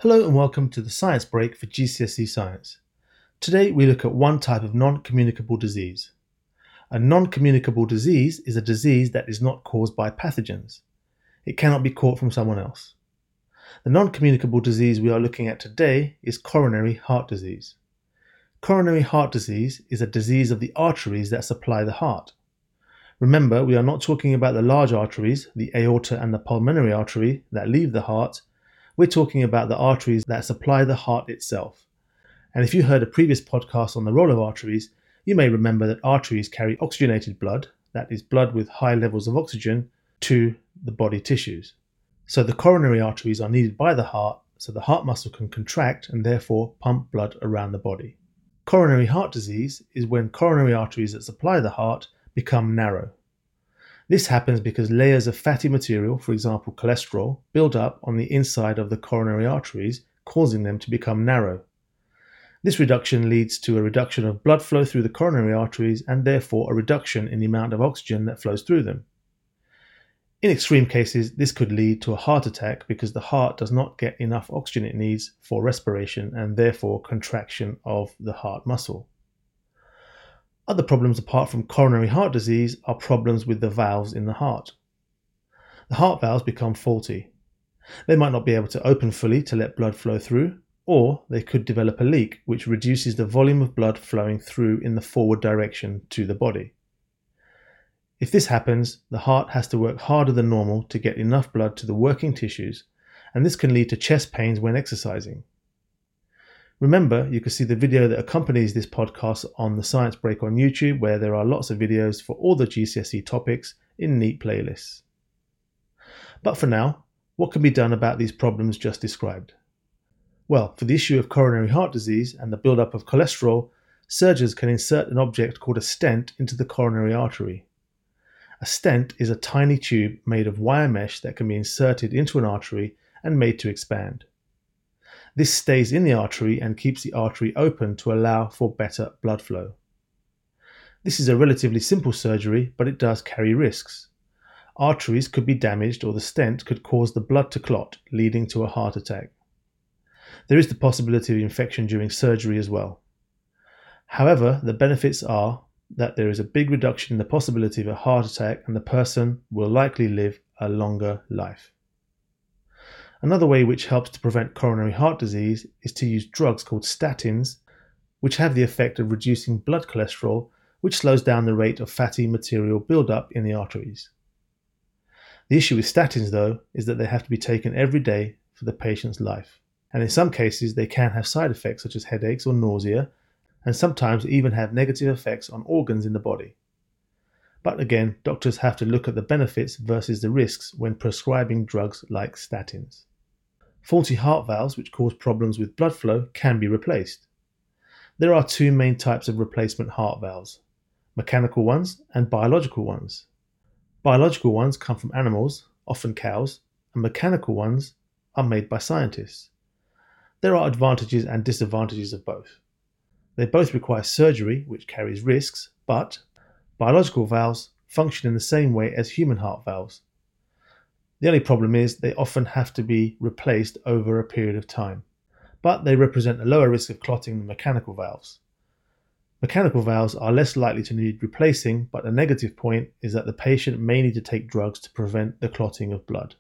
Hello and welcome to the Science Break for GCSE Science. Today we look at one type of non-communicable disease. A non-communicable disease is a disease that is not caused by pathogens. It cannot be caught from someone else. The non-communicable disease we are looking at today is coronary heart disease. Coronary heart disease is a disease of the arteries that supply the heart. Remember, we are not talking about the large arteries, the aorta and the pulmonary artery, that leave the heart. We're talking about the arteries that supply the heart itself. And if you heard a previous podcast on the role of arteries, you may remember that arteries carry oxygenated blood, that is blood with high levels of oxygen, to the body tissues. So the coronary arteries are needed by the heart so the heart muscle can contract and therefore pump blood around the body. Coronary heart disease is when coronary arteries that supply the heart become narrow. This happens because layers of fatty material, for example cholesterol, build up on the inside of the coronary arteries, causing them to become narrow. This reduction leads to a reduction of blood flow through the coronary arteries and therefore a reduction in the amount of oxygen that flows through them. In extreme cases, this could lead to a heart attack because the heart does not get enough oxygen it needs for respiration and therefore contraction of the heart muscle. Other problems apart from coronary heart disease are problems with the valves in the heart. The heart valves become faulty. They might not be able to open fully to let blood flow through, or they could develop a leak which reduces the volume of blood flowing through in the forward direction to the body. If this happens, the heart has to work harder than normal to get enough blood to the working tissues, and this can lead to chest pains when exercising. Remember, you can see the video that accompanies this podcast on the Science Break on YouTube, where there are lots of videos for all the GCSE topics in neat playlists. But for now, what can be done about these problems just described? Well, for the issue of coronary heart disease and the buildup of cholesterol, surgeons can insert an object called a stent into the coronary artery. A stent is a tiny tube made of wire mesh that can be inserted into an artery and made to expand. This stays in the artery and keeps the artery open to allow for better blood flow. This is a relatively simple surgery, but it does carry risks. Arteries could be damaged or the stent could cause the blood to clot, leading to a heart attack. There is the possibility of infection during surgery as well. However, the benefits are that there is a big reduction in the possibility of a heart attack and the person will likely live a longer life. Another way which helps to prevent coronary heart disease is to use drugs called statins, which have the effect of reducing blood cholesterol, which slows down the rate of fatty material buildup in the arteries. The issue with statins, though, is that they have to be taken every day for the patient's life, and in some cases they can have side effects such as headaches or nausea, and sometimes even have negative effects on organs in the body. But again, doctors have to look at the benefits versus the risks when prescribing drugs like statins. Faulty heart valves, which cause problems with blood flow, can be replaced. There are two main types of replacement heart valves: mechanical ones and biological ones. Biological ones come from animals, often cows, and mechanical ones are made by scientists. There are advantages and disadvantages of both. They both require surgery, which carries risks, but biological valves function in the same way as human heart valves. The only problem is they often have to be replaced over a period of time, but they represent a lower risk of clotting than mechanical valves. Mechanical valves are less likely to need replacing, but a negative point is that the patient may need to take drugs to prevent the clotting of blood.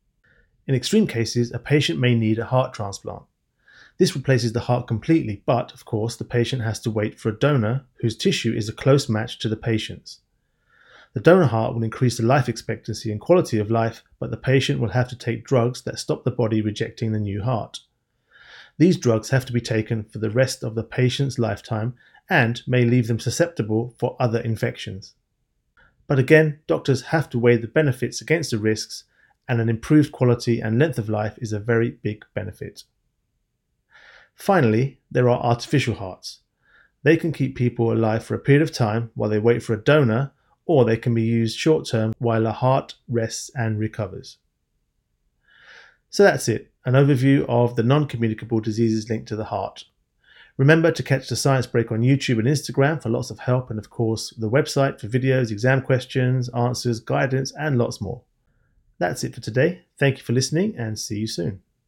In extreme cases, a patient may need a heart transplant. This replaces the heart completely, but of course the patient has to wait for a donor whose tissue is a close match to the patient's. The donor heart will increase the life expectancy and quality of life, but the patient will have to take drugs that stop the body rejecting the new heart. These drugs have to be taken for the rest of the patient's lifetime and may leave them susceptible for other infections. But again, doctors have to weigh the benefits against the risks, and an improved quality and length of life is a very big benefit. Finally, there are artificial hearts. They can keep people alive for a period of time while they wait for a donor, or they can be used short-term while a heart rests and recovers. So that's it, an overview of the non-communicable diseases linked to the heart. Remember to catch the Science Break on YouTube and Instagram for lots of help, and of course the website for videos, exam questions, answers, guidance and lots more. That's it for today. Thank you for listening and see you soon.